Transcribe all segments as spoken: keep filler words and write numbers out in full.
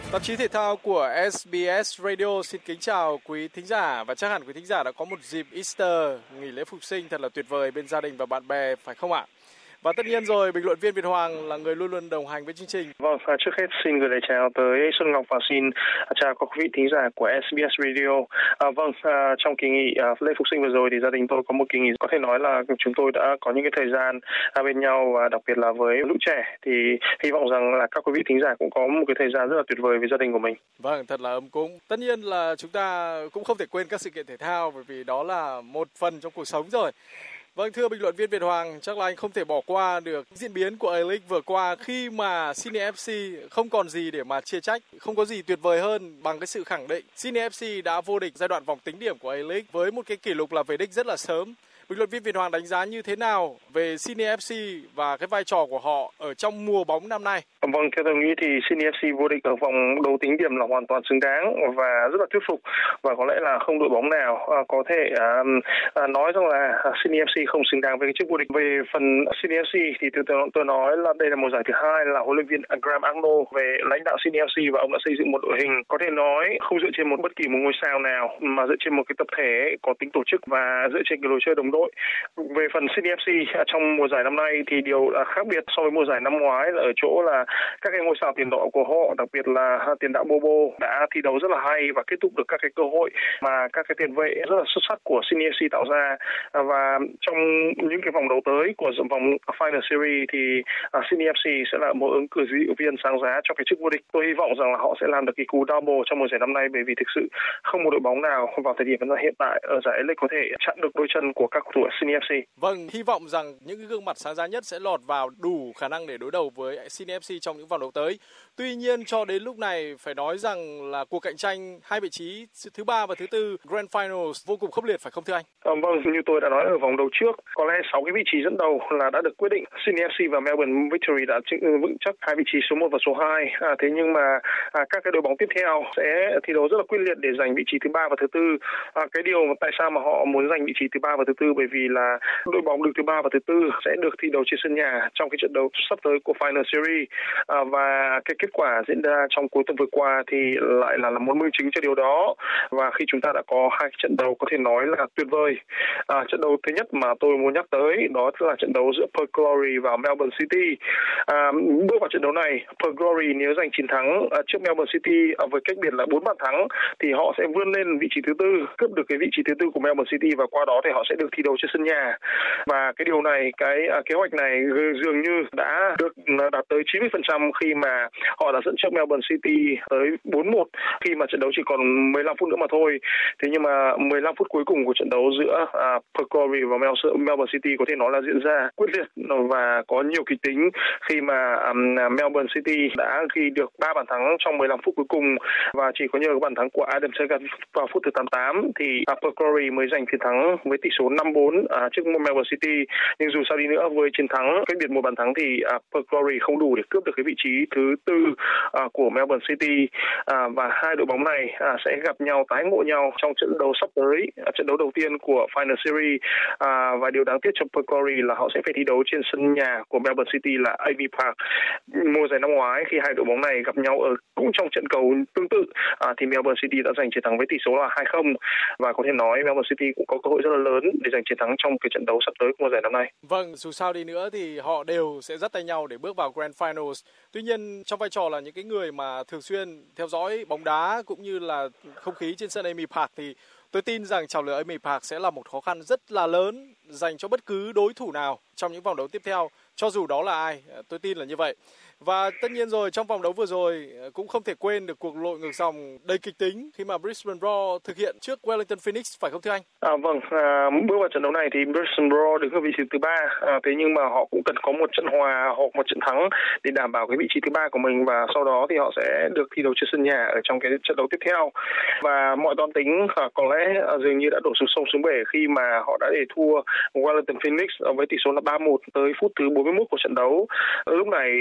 Tạp chí thể thao của ét bê ét Radio xin kính chào quý thính giả, và chắc hẳn quý thính giả đã có một dịp Easter, nghỉ lễ phục sinh thật là tuyệt vời bên gia đình và bạn bè, phải không ạ? Và tất nhiên rồi, bình luận viên Việt Hoàng là người luôn luôn đồng hành với chương trình. Vâng, và trước hết xin gửi lời chào tới Xuân Ngọc và xin chào các quý vị thính giả của ét bê ét Radio. À, vâng, à, trong kỳ nghỉ à, lễ phục sinh vừa rồi thì gia đình tôi có một kỳ nghỉ có thể nói là chúng tôi đã có những cái thời gian à, bên nhau, và đặc biệt là với lũ trẻ thì hy vọng rằng là các quý vị thính giả cũng có một cái thời gian rất là tuyệt vời với gia đình của mình. Vâng, thật là ấm cúng. Tất nhiên là chúng ta cũng không thể quên các sự kiện thể thao, bởi vì đó là một phần trong cuộc sống rồi. Vâng, thưa bình luận viên Việt Hoàng, chắc là anh không thể bỏ qua được diễn biến của A-League vừa qua khi mà Sydney ép xê không còn gì để mà chê trách, không có gì tuyệt vời hơn bằng cái sự khẳng định Sydney ép xê đã vô địch giai đoạn vòng tính điểm của A-League với một cái kỷ lục là về đích rất là sớm. Bình luận viên Việt Hoàng đánh giá như thế nào về Sydney ép xê và cái vai trò của họ ở trong mùa bóng năm nay? Vâng, theo tôi nghĩ thì Sydney ép xê vô địch ở vòng đấu tính điểm là hoàn toàn xứng đáng và rất là thuyết phục, và có lẽ là không đội bóng nào à, có thể à, à, nói rằng là Sydney ép xê không xứng đáng với cái chức vô địch. Về phần Sydney ép xê thì tôi, tôi, tôi nói là đây là một giải thứ hai là huấn luyện viên Graham Arnold về lãnh đạo Sydney ép xê, và ông đã xây dựng một đội hình có thể nói không dựa trên một bất kỳ một ngôi sao nào, mà dựa trên một cái tập thể có tính tổ chức và dựa trên cái lối chơi đồng đội. Về phần Sydney ép xê trong mùa giải năm nay thì điều khác biệt so với mùa giải năm ngoái là ở chỗ là các cái ngôi sao tiền đạo của họ, đặc biệt là tiền đạo Bobo đã thi đấu rất là hay và kết thúc được các cái cơ hội mà các cái tiền vệ rất là xuất sắc của Sydney ép xê tạo ra. Và trong những cái vòng đấu tới của vòng Final Series thì Sydney ép xê sẽ là một ứng cử viên sáng giá cho cái chức vô địch. Tôi hy vọng rằng là họ sẽ làm được cái cú double trong mùa giải năm nay, bởi vì thực sự không một đội bóng nào vào thời điểm hiện tại ở giải A-League có thể chặn được đôi chân của các cầu thủ Sydney ép xê. Vâng, hy vọng rằng những cái gương mặt sáng giá nhất sẽ lọt vào đủ khả năng để đối đầu với Sydney ép xê trong những vòng đấu tới. Tuy nhiên cho đến lúc này phải nói rằng là cuộc cạnh tranh hai vị trí thứ ba và thứ tư Grand Finals vô cùng khốc liệt, phải không thưa anh? À, vâng, như tôi đã nói ở vòng đấu trước, có lẽ sáu cái vị trí dẫn đầu là đã được quyết định. Sydney ép xê và Melbourne Victory đã vững chắc hai vị trí số một và số hai. À, thế nhưng mà à, các cái đội bóng tiếp theo sẽ thi đấu rất là quyết liệt để giành vị trí thứ ba và thứ tư. À, cái điều mà tại sao mà họ muốn giành vị trí thứ ba và thứ tư, bởi vì là đội bóng được thứ ba và thứ tư sẽ được thi đấu trên sân nhà trong cái trận đấu sắp tới của Final Series. À, và cái kết quả diễn ra trong cuối tuần vừa qua thì lại là, là một minh chứng cho điều đó. Và khi chúng ta đã có hai trận đấu có thể nói là tuyệt vời. À, trận đấu thứ nhất mà tôi muốn nhắc tới đó là trận đấu giữa Perth Glory và Melbourne City. À, bước vào trận đấu này, Perth Glory nếu giành chiến thắng à, trước Melbourne City à, với cách biệt là bốn bàn thắng thì họ sẽ vươn lên vị trí thứ tư, cướp được cái vị trí thứ tư của Melbourne City, và qua đó thì họ sẽ được thi đấu trên sân nhà. Và cái điều này, cái à, kế hoạch này dường như đã được đạt tới chín mươi phần trăm khi mà họ đã dẫn trước Melbourne City tới bốn một khi mà trận đấu chỉ còn mười lăm phút nữa mà thôi. Thế nhưng mà mười lăm phút cuối cùng của trận đấu giữa à, Perth Glory và Melbourne City có thể nói là diễn ra quyết liệt và có nhiều kịch tính khi mà um, Melbourne City đã ghi được ba bàn thắng trong mười lăm phút cuối cùng, và chỉ có nhờ bàn thắng của Adam Sagan vào phút thứ tám mươi tám thì uh, Perth Glory mới giành chiến thắng với tỷ số năm bốn uh, trước Melbourne City. Nhưng dù sao đi nữa, với chiến thắng cách biệt một bàn thắng thì uh, Perth Glory không đủ để cướp được cái vị trí thứ tư uh, của Melbourne City, uh, và hai đội bóng này uh, sẽ gặp nhau, tái ngộ nhau trong trận đấu sắp tới, uh, trận đấu đầu tiên của Final Series. À, và điều đáng tiếc cho Perth Glory là họ sẽ phải thi đấu trên sân nhà của Melbourne City là a vê Park. Mùa giải năm ngoái khi hai đội bóng này gặp nhau ở cũng trong trận cầu tương tự à, thì Melbourne City đã giành chiến thắng với tỷ số là hai không, và có thể nói Melbourne City cũng có cơ hội rất là lớn để giành chiến thắng trong cái trận đấu sắp tới của mùa giải năm nay. Vâng, dù sao đi nữa thì họ đều sẽ dắt tay nhau để bước vào Grand Finals. Tuy nhiên trong vai trò là những cái người mà thường xuyên theo dõi bóng đá cũng như là không khí trên sân a vê Park thì tôi tin rằng chào lửa a vê Park sẽ là một khó khăn rất là lớn dành cho bất cứ đối thủ nào trong những vòng đấu tiếp theo, cho dù đó là ai, tôi tin là như vậy. Và tất nhiên rồi, trong vòng đấu vừa rồi cũng không thể quên được cuộc lội ngược dòng đầy kịch tính khi mà Brisbane Roar thực hiện trước Wellington Phoenix, phải không thưa anh? À, vâng, à, bước vào trận đấu này thì Brisbane Roar đứng ở vị trí thứ ba, à, thế nhưng mà họ cũng cần có một trận hòa hoặc một trận thắng để đảm bảo cái vị trí thứ ba của mình, và sau đó thì họ sẽ được thi đấu trên sân nhà ở trong cái trận đấu tiếp theo. Và mọi toán tính à, có lẽ à, dường như đã đổ xuống sông xuống bể khi mà họ đã để thua Wellington Phoenix với tỷ số là ba một tới phút thứ bốn mươi mốt của trận đấu. Lúc này thì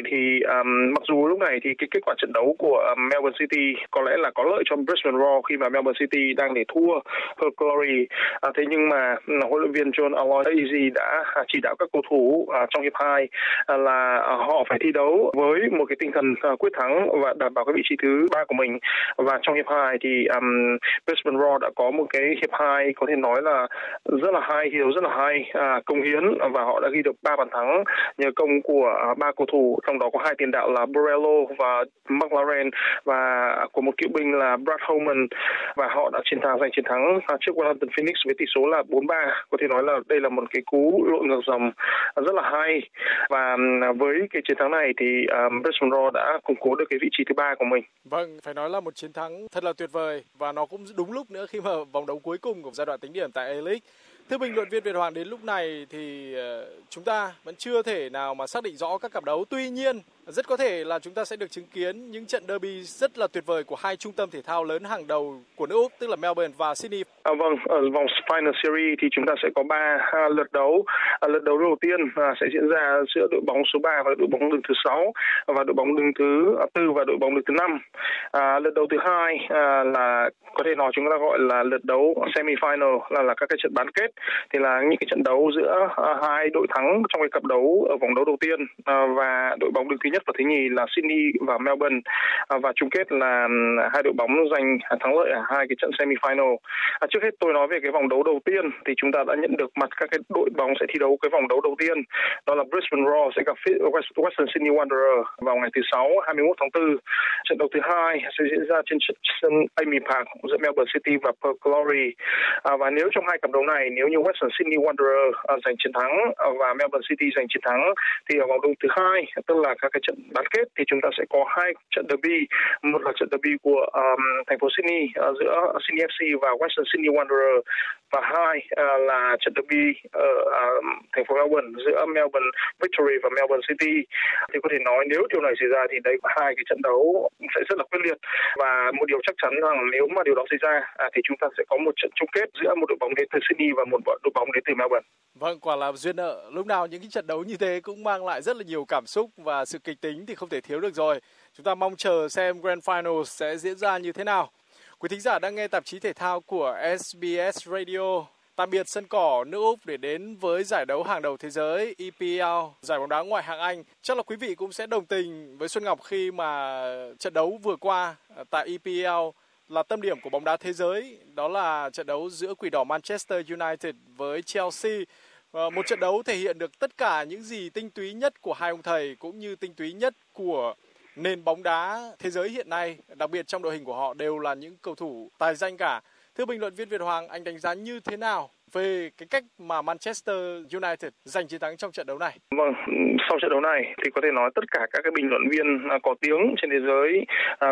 um, mặc dù lúc này thì cái kết quả trận đấu của Melbourne City có lẽ là có lợi cho Brisbane Roar khi mà Melbourne City đang để thua Perth Glory. À, thế nhưng mà huấn luyện viên John Aloisi đã chỉ đạo các cầu thủ à, trong hiệp hai à, là à, họ phải thi đấu với một cái tinh thần à, quyết thắng và đảm bảo cái vị trí thứ ba của mình. Và trong hiệp hai thì um, Brisbane Roar đã có một cái hiệp hai có thể nói là rất là hay, thi đấu rất là hay, à, công hiến và họ đã ghi được ba bàn thắng nhờ công của à, ba cầu thủ, trong đó có hai tiền đạo là Borrello và McLaren và của một cựu binh là Brad Holman, và họ đã chiến thắng giành chiến thắng à, trước Wellington Phoenix với tỷ số là bốn ba. Có thể nói là đây là một cái cú lội ngược dòng rất là hay, và với cái chiến thắng này thì um, Brisbane Roar đã củng cố được cái vị trí thứ ba của mình. Vâng, phải nói là một chiến thắng thật là tuyệt vời, và nó cũng đúng lúc nữa khi mà vòng đấu cuối cùng của giai đoạn tính điểm tại A-League. Thưa bình luận viên Việt Hoàng, đến lúc này thì uh, chúng ta vẫn chưa thể nào mà xác định rõ các cặp đấu. Tuy nhiên, rất có thể là chúng ta sẽ được chứng kiến những trận derby rất là tuyệt vời của hai trung tâm thể thao lớn hàng đầu của nước Úc, tức là Melbourne và Sydney. À, vâng, ở vòng Final Series thì chúng ta sẽ có ba uh, lượt đấu. À, lượt đấu đầu tiên uh, sẽ diễn ra giữa đội bóng số ba và đội bóng đứng thứ sáu, và đội bóng đứng thứ tư và đội bóng đứng thứ năm. À, lượt đấu thứ hai uh, là có thể nói chúng ta gọi là lượt đấu semi-final, là là các cái trận bán kết. Thì là những cái trận đấu giữa uh, hai đội thắng trong cái cặp đấu ở vòng đấu đầu tiên, uh, và đội bóng đứng thứ nhất và thứ nhì là Sydney và Melbourne, uh, và chung kết là um, hai đội bóng giành thắng lợi ở hai cái trận semi-final. Uh, trước hết tôi nói về cái vòng đấu đầu tiên thì chúng ta đã nhận được mặt các cái đội bóng sẽ thi đấu cái vòng đấu đầu tiên, đó là Brisbane Roar sẽ gặp Western Sydney Wanderers vào ngày thứ sáu hai mươi mốt tháng tư. Trận đấu thứ hai sẽ diễn ra trên sân Amy Park giữa Melbourne City và Perth Glory. À, và nếu trong hai cặp đấu này, nếu như Western Sydney Wanderers à, giành chiến thắng à, và Melbourne City giành chiến thắng, thì ở vòng đấu thứ hai, tức là các cái trận bán kết, thì chúng ta sẽ có hai trận derby. Một là trận derby của um, thành phố Sydney à, giữa Sydney ép xê và Western Sydney Wanderers, và hai à, là trận derby ở à, thành phố Melbourne giữa Melbourne Victory và Melbourne City. Thì có thể nói nếu điều này xảy ra thì đây có hai cái trận đấu sẽ rất là quyết liệt, và một điều chắc chắn rằng nếu mà điều đó xảy ra à, thì chúng ta sẽ có một trận chung kết giữa một đội bóng đến từ Sydney và một đội bóng đến từ Melbourne. Vâng, quả là duyên nợ. Lúc nào những cái trận đấu như thế cũng mang lại rất là nhiều cảm xúc, và sự kịch tính thì không thể thiếu được rồi. Chúng ta mong chờ xem Grand Final sẽ diễn ra như thế nào. Quý thính giả đang nghe tạp chí thể thao của ét bê ét Radio. Tạm biệt sân cỏ nước Úc để đến với giải đấu hàng đầu thế giới E P L, giải bóng đá ngoại hạng Anh. Chắc là quý vị cũng sẽ đồng tình với Xuân Ngọc khi mà trận đấu vừa qua tại E P L là tâm điểm của bóng đá thế giới. Đó là trận đấu giữa Quỷ đỏ Manchester United với Chelsea. Một trận đấu thể hiện được tất cả những gì tinh túy nhất của hai ông thầy, cũng như tinh túy nhất của nền bóng đá thế giới hiện nay. Đặc biệt trong đội hình của họ đều là những cầu thủ tài danh cả. Thưa bình luận viên Việt Hoàng, anh đánh giá như thế nào về cái cách mà Manchester United giành chiến thắng trong trận đấu này? Vâng, sau trận đấu này thì có thể nói tất cả các cái bình luận viên có tiếng trên thế giới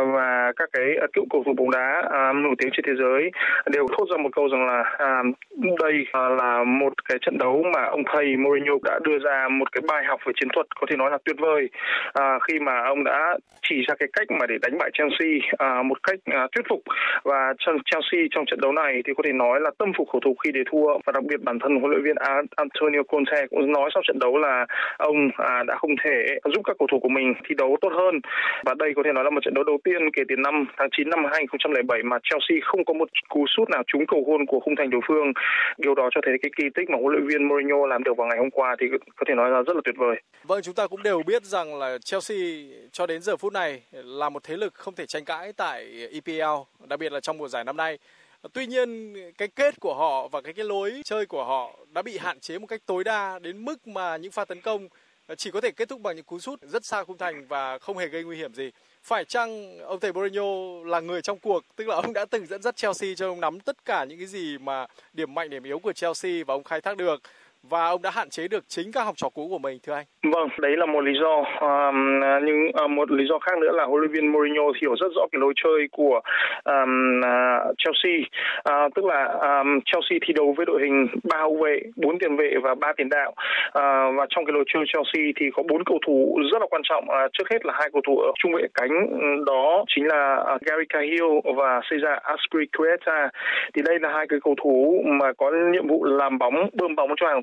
và các cái cựu cầu thủ bóng đá nổi tiếng trên thế giới đều thốt ra một câu rằng là đây là một cái trận đấu mà ông thầy Mourinho đã đưa ra một cái bài học về chiến thuật có thể nói là tuyệt vời, khi mà ông đã chỉ ra cái cách mà để đánh bại Chelsea một cách thuyết phục. Và Chelsea trong trận đấu này thì có thể nói là tâm phục khẩu phục khi để thua, và đặc biệt bản thân huấn luyện viên Antonio Conte cũng nói sau trận đấu là ông à, đã không thể giúp các cầu thủ của mình thi đấu tốt hơn. Và đây có thể nói là một trận đấu đầu tiên kể từ năm tháng chín năm hai nghìn không trăm lẻ bảy mà Chelsea không có một cú sút nào trúng cầu gôn của khung thành đối phương. Điều đó cho thấy cái kỳ tích mà huấn luyện viên Mourinho làm được vào ngày hôm qua thì có thể nói là rất là tuyệt vời. Vâng, chúng ta cũng đều biết rằng là Chelsea cho đến giờ phút này là một thế lực không thể tranh cãi tại E P L, đặc biệt là trong mùa giải năm nay. Tuy nhiên, cái kết của họ và cái cái lối chơi của họ đã bị hạn chế một cách tối đa đến mức mà những pha tấn công chỉ có thể kết thúc bằng những cú sút rất xa khung thành và không hề gây nguy hiểm gì. Phải chăng ông thầy Mourinho là người trong cuộc, tức là ông đã từng dẫn dắt Chelsea cho ông nắm tất cả những cái gì mà điểm mạnh điểm yếu của Chelsea và ông khai thác được, và ông đã hạn chế được chính các học trò cũ của mình, thưa anh? Vâng, đấy là một lý do. Um, nhưng uh, một lý do khác nữa là huấn luyện viên Mourinho hiểu rất rõ cái lối chơi của um, uh, Chelsea. Uh, tức là um, Chelsea thi đấu với đội hình ba hậu vệ, bốn tiền vệ và ba tiền đạo. Uh, và trong cái lối chơi Chelsea thì có bốn cầu thủ rất là quan trọng. Uh, trước hết là hai cầu thủ ở trung vệ cánh, đó chính là uh, Gary Cahill và Cesar Azpilicueta. Thì đây là hai cái cầu thủ mà có nhiệm vụ làm bóng, bơm bóng cho hàng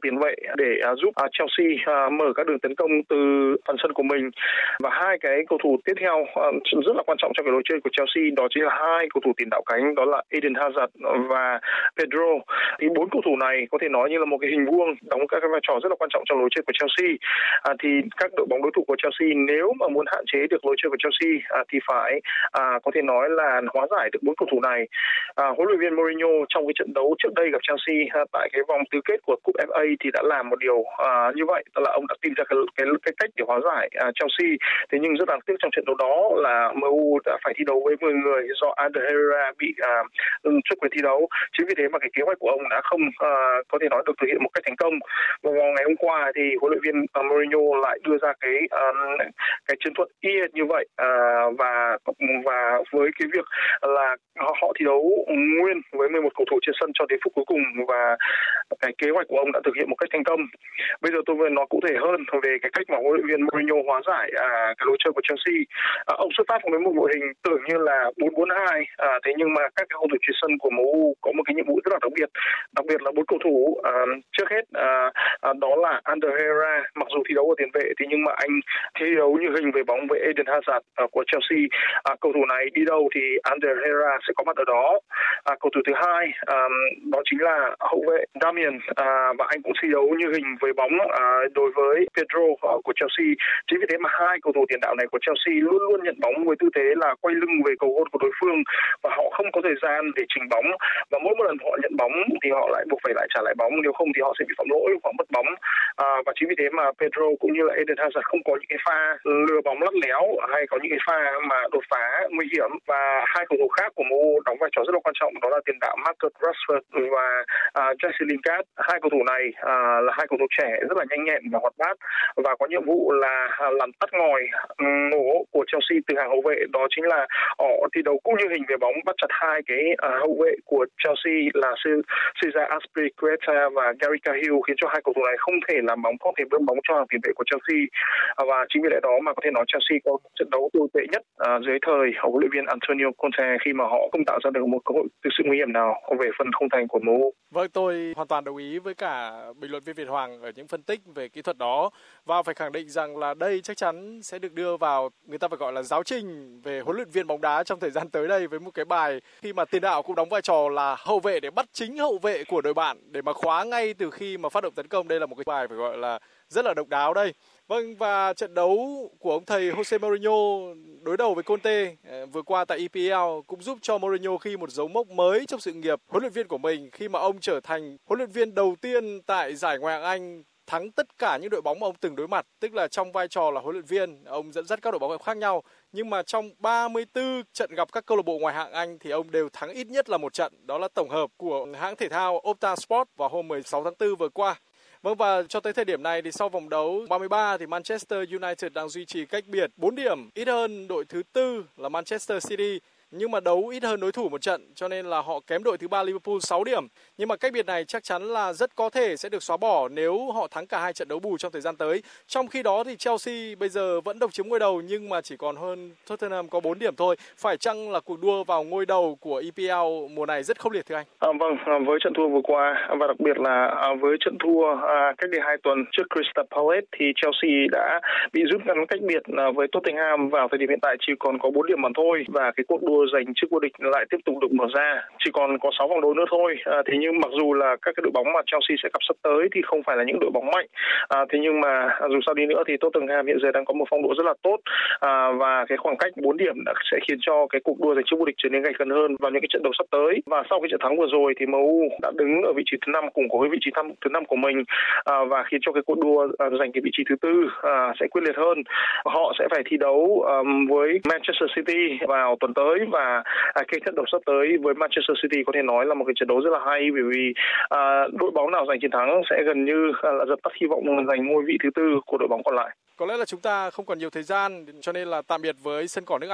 tiền vệ để uh, giúp uh, Chelsea uh, mở các đường tấn công từ phần sân của mình. Và hai cái cầu thủ tiếp theo uh, rất là quan trọng trong cái lối chơi của Chelsea, đó chính là hai cầu thủ tiền đạo cánh, đó là Eden Hazard và Pedro. Thì bốn cầu thủ này có thể nói như là một cái hình vuông đóng các cái vai trò rất là quan trọng trong lối chơi của Chelsea. À, thì các đội bóng đối thủ của Chelsea nếu mà muốn hạn chế được lối chơi của Chelsea à, thì phải à, có thể nói là hóa giải được bốn cầu thủ này. À, huấn luyện viên Mourinho trong cái trận đấu trước đây gặp Chelsea à, tại cái vòng tứ kết của cúp ép a thì đã làm một điều à, như vậy, đó là ông đã tìm ra cái, cái, cái cách để hóa giải à, Chelsea. Thế nhưng rất đáng tiếc trong trận đấu đó là em u đã phải thi đấu với mười người do Ander Herrera bị à, xuất quyền thi đấu. Chính vì thế mà cái kế hoạch của ông đã không à, có thể nói được thực hiện một cách thành công. Và vào ngày hôm qua thì huấn luyện viên uh, Mourinho lại đưa ra cái um, cái chiến thuật y hệt như vậy uh, và và với cái việc là họ, họ thi đấu nguyên với mười một cầu thủ trên sân cho đến phút cuối cùng, và cái kế hoạch của ông đã thực hiện một cách thành công. Bây giờ tôi vừa nói cụ thể hơn về cái cách mà huấn luyện viên Mourinho hóa giải uh, cái lối chơi của Chelsea. Uh, ông xuất phát với một đội hình tưởng như là bốn bốn hai, uh, thế nhưng mà các cái cầu thủ trên sân của em u có một cái nhiệm vụ rất là đặc biệt, đặc biệt là bốn cầu thủ. Uh, trước hết uh, uh, đó là Ander Herrera, mặc dù thi đấu ở tiền vệ thì nhưng mà anh thi đấu như hình với bóng với Eden Hazard uh, của Chelsea. Uh, cầu thủ này đi đâu thì Ander Herrera sẽ có mặt ở đó. Uh, cầu thủ thứ hai um, đó chính là hậu vệ Damian, uh, và anh cũng thi đấu như hình với bóng uh, đối với Pedro uh, của Chelsea. Chính vì thế mà hai cầu thủ tiền đạo này của Chelsea luôn luôn nhận bóng với tư thế là quay lưng về cầu gôn của đối phương, và họ không có thời gian để chỉnh bóng, và mỗi một lần họ nhận bóng thì họ lại buộc phải lại trả lại bóng, nếu không thì họ sẽ bị phạm lỗi hoặc mất bóng. À, và chính vì thế mà Pedro cũng như là Eden Hazard không có những cái pha lừa bóng lắt léo hay có những cái pha mà đột phá nguy hiểm. Và hai cầu thủ khác của em u đóng vai trò rất là quan trọng, đó là tiền đạo Marcus Rashford và uh, Jesse Lingard. Hai cầu thủ này uh, là hai cầu thủ trẻ rất là nhanh nhẹn và hoạt bát, và có nhiệm vụ là uh, làm tắt ngòi nổ của Chelsea từ hàng hậu vệ, đó chính là họ thi đấu cũng như hình về bóng, bắt chặt hai cái uh, hậu vệ của Chelsea là Cesar Azpilicueta và Gary Cahill, khiến cho hai cầu thủ này không thể làm bóng, không thể bơm bóng cho hàng tiền vệ của Chelsea. Và chính vì lẽ đó mà có thể nói Chelsea có trận đấu tồi tệ nhất uh, dưới thời huấn luyện viên Antonio Conte, khi mà họ không tạo ra được một cơ hội thực sự nguy hiểm nào về phần khung thành của em u. Vâng, tôi hoàn toàn đồng ý với cả bình luận viên Việt Hoàng ở những phân tích về kỹ thuật đó, và phải khẳng định rằng là đây chắc chắn sẽ được đưa vào, người ta phải gọi là giáo trình về huấn luyện viên bóng đá trong thời gian tới đây, với một cái bài khi mà tiền đạo cũng đóng vai trò là hậu vệ để bắt chính hậu vệ của đội bạn để mà khóa ngay từ khi mà phát động tấn công. Đây là một cái bài phải gọi là rất là độc đáo đây. Vâng, và trận đấu của ông thầy Jose Mourinho đối đầu với Conte vừa qua tại e pê lờ cũng giúp cho Mourinho ghi một dấu mốc mới trong sự nghiệp huấn luyện viên của mình, khi mà ông trở thành huấn luyện viên đầu tiên tại giải Ngoại hạng Anh thắng tất cả những đội bóng mà ông từng đối mặt. Tức là trong vai trò là huấn luyện viên, ông dẫn dắt các đội bóng khác nhau, nhưng mà trong ba mươi tư trận gặp các câu lạc bộ ngoại hạng Anh thì ông đều thắng ít nhất là một trận. Đó là tổng hợp của hãng thể thao Opta Sport vào hôm mười sáu tháng tư vừa qua. Vâng, và cho tới thời điểm này thì sau vòng đấu ba mươi ba thì Manchester United đang duy trì cách biệt bốn điểm, ít hơn đội thứ tư là Manchester City, nhưng mà đấu ít hơn đối thủ một trận, cho nên là họ kém đội thứ ba Liverpool sáu điểm. Nhưng mà cách biệt này chắc chắn là rất có thể sẽ được xóa bỏ nếu họ thắng cả hai trận đấu bù trong thời gian tới. Trong khi đó thì Chelsea bây giờ vẫn độc chiếm ngôi đầu, nhưng mà chỉ còn hơn Tottenham có bốn điểm thôi. Phải chăng là cuộc đua vào ngôi đầu của e pê lờ mùa này rất khốc liệt thưa anh? À, vâng, với trận thua vừa qua và đặc biệt là với trận thua à, cách đây hai tuần trước Crystal Palace thì Chelsea đã bị rút ngắn cách biệt với Tottenham, vào thời điểm hiện tại chỉ còn có bốn điểm mà thôi, và cái cuộc đua giành chức vô địch lại tiếp tục được mở ra. Chỉ còn có sáu vòng đấu nữa thôi. À, thế nhưng mặc dù là các cái đội bóng mà Chelsea sẽ gặp sắp tới thì không phải là những đội bóng mạnh. À, thế nhưng mà dù sao đi nữa thì Tottenham hiện giờ đang có một phong độ rất là tốt, à, và cái khoảng cách bốn điểm đã sẽ khiến cho cái cuộc đua giành chức vô địch trở nên gay cấn hơn vào những cái trận đấu sắp tới. Và sau cái trận thắng vừa rồi thì em u đã đứng ở vị trí thứ năm, củng cố với vị trí thứ năm của mình, à, và khiến cho cái cuộc đua à, giành cái vị trí thứ tư à, sẽ quyết liệt hơn. Họ sẽ phải thi đấu um, với Manchester City vào tuần tới, và à, cái trận đấu sắp tới với Manchester City có thể nói là một cái trận đấu rất là hay, bởi vì à, đội bóng nào giành chiến thắng sẽ gần như là dập tắt hy vọng giành ngôi vị thứ tư của đội bóng còn lại. Có lẽ là chúng ta không còn nhiều thời gian, cho nên là tạm biệt với sân cỏ nước Anh.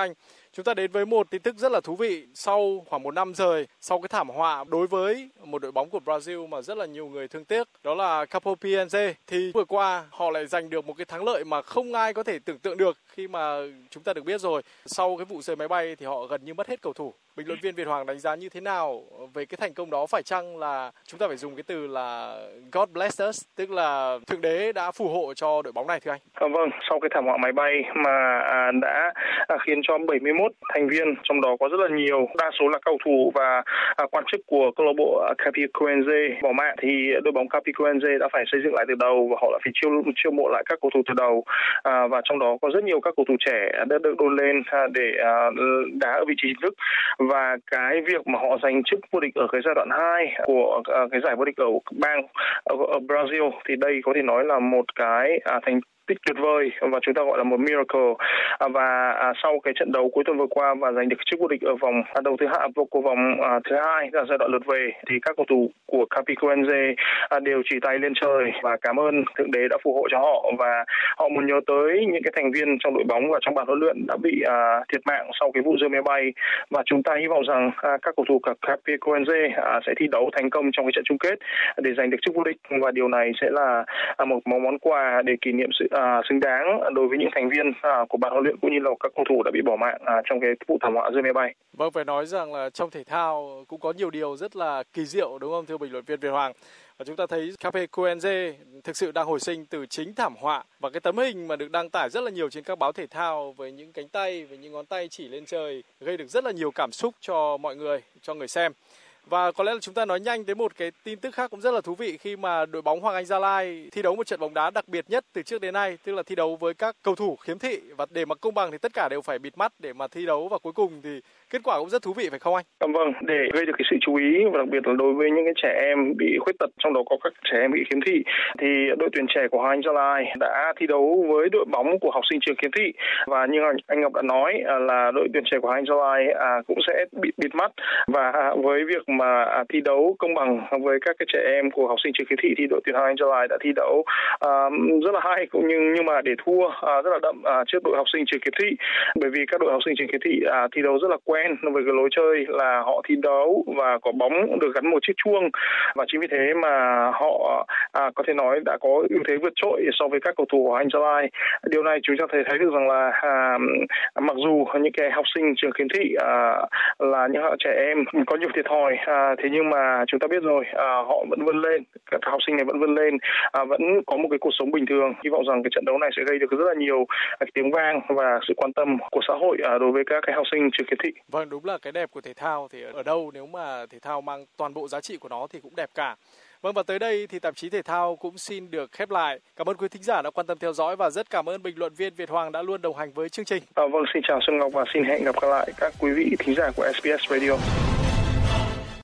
Chúng ta đến với một tin tức rất là thú vị. Sau khoảng một năm rời, sau cái thảm họa đối với một đội bóng của Brazil mà rất là nhiều người thương tiếc, đó là Capobianze, thì vừa qua họ lại giành được một cái thắng lợi mà không ai có thể tưởng tượng được, khi mà chúng ta được biết rồi, sau cái vụ rơi máy bay thì họ gần như mất hết cầu thủ. Bình luận viên Việt Hoàng đánh giá như thế nào về cái thành công đó? Phải chăng là chúng ta phải dùng cái từ là God bless us, tức là Thượng Đế đã phù hộ cho đội bóng này thưa anh? À, vâng, sau cái thảm họa máy bay mà à, đã à, khiến cho bảy mươi mốt thành viên, trong đó có rất là nhiều, đa số là cầu thủ và à, quan chức của câu lạc bộ Capicoense bỏ mạng, thì đội bóng Capicoense đã phải xây dựng lại từ đầu và họ đã phải chiêu chiêu mộ lại các cầu thủ từ đầu, à, và trong đó có rất nhiều các cầu thủ trẻ đã được đôn lên à, để à, đá ở vị trí chính thức. Và cái việc mà họ giành chức vô địch ở cái giai đoạn hai của à, cái giải vô địch ở bang ở, ở Brazil thì đây có thể nói là một cái à, thành tích tuyệt vời và chúng ta gọi là một miracle. À, và à, sau cái trận đấu cuối tuần vừa qua và giành được chức vô địch ở vòng à, đầu thứ hai của vòng à, thứ hai là giai đoạn lượt về, thì các cầu thủ của Capicoense à, đều chỉ tay lên trời và cảm ơn Thượng Đế đã phù hộ cho họ, và họ muốn nhớ tới những cái thành viên trong đội bóng và trong ban huấn luyện đã bị à, thiệt mạng sau cái vụ rơi máy bay, và chúng ta hy vọng rằng à, các cầu thủ của Capicoense à, sẽ thi đấu thành công trong cái trận chung kết để giành được chức vô địch, và điều này sẽ là à, một món quà để kỷ niệm sự À, xứng đáng đối với những thành viên à, của ban huấn luyện cũng như là các cầu thủ đã bị bỏ mạng à, trong cái vụ thảm họa rơi máy bay. Vâng, phải nói rằng là trong thể thao cũng có nhiều điều rất là kỳ diệu, đúng không thưa bình luận viên Việt Hoàng? Và chúng ta thấy Capicoense thực sự đang hồi sinh từ chính thảm họa, và cái tấm hình mà được đăng tải rất là nhiều trên các báo thể thao với những cánh tay, với những ngón tay chỉ lên trời gây được rất là nhiều cảm xúc cho mọi người, cho người xem. Và có lẽ là chúng ta nói nhanh đến một cái tin tức khác cũng rất là thú vị, khi mà đội bóng Hoàng Anh Gia Lai thi đấu một trận bóng đá đặc biệt nhất từ trước đến nay, tức là thi đấu với các cầu thủ khiếm thị, và để mà công bằng thì tất cả đều phải bịt mắt để mà thi đấu, và cuối cùng thì kết quả cũng rất thú vị phải không anh? Vâng, để gây được cái sự chú ý và đặc biệt là đối với những cái trẻ em bị khuyết tật, trong đó có các trẻ em bị khiếm thị, thì đội tuyển trẻ của Hoàng Anh Gia Lai đã thi đấu với đội bóng của học sinh trường khiếm thị, và như anh Ngọc đã nói là đội tuyển trẻ của Hoàng Anh Gia Lai cũng sẽ bị bịt mắt, và với việc mà thi đấu công bằng với các cái trẻ em của học sinh trường khiếm thị thì đội tuyển Hoàng Anh Gia Lai đã thi đấu uh, rất là hay, cũng như nhưng mà để thua uh, rất là đậm uh, trước đội học sinh trường khiếm thị, bởi vì các đội học sinh trường khiếm thị uh, thi đấu rất là quen với cái lối chơi là họ thi đấu và có bóng được gắn một chiếc chuông, và chính vì thế mà họ uh, có thể nói đã có ưu thế vượt trội so với các cầu thủ của Hoàng Anh Gia Lai. Điều này chúng ta thấy thấy được rằng là uh, mặc dù những cái học sinh trường khiếm thị uh, là những trẻ em có nhiều thiệt thòi, À, thế nhưng mà chúng ta biết rồi, à, họ vẫn vươn lên, các học sinh này vẫn vươn lên, à, vẫn có một cái cuộc sống bình thường. Hy vọng rằng cái trận đấu này sẽ gây được rất là nhiều à, tiếng vang và sự quan tâm của xã hội à, đối với các cái học sinh trường khiếm thị. Vâng, đúng là cái đẹp của thể thao thì ở đâu nếu mà thể thao mang toàn bộ giá trị của nó thì cũng đẹp cả. Vâng, và tới đây thì tạp chí thể thao cũng xin được khép lại. Cảm ơn quý thính giả đã quan tâm theo dõi, và rất cảm ơn bình luận viên Việt Hoàng đã luôn đồng hành với chương trình. À, vâng, xin chào Xuân Ngọc và xin hẹn gặp lại các quý vị thính giả của ét bê ét Radio.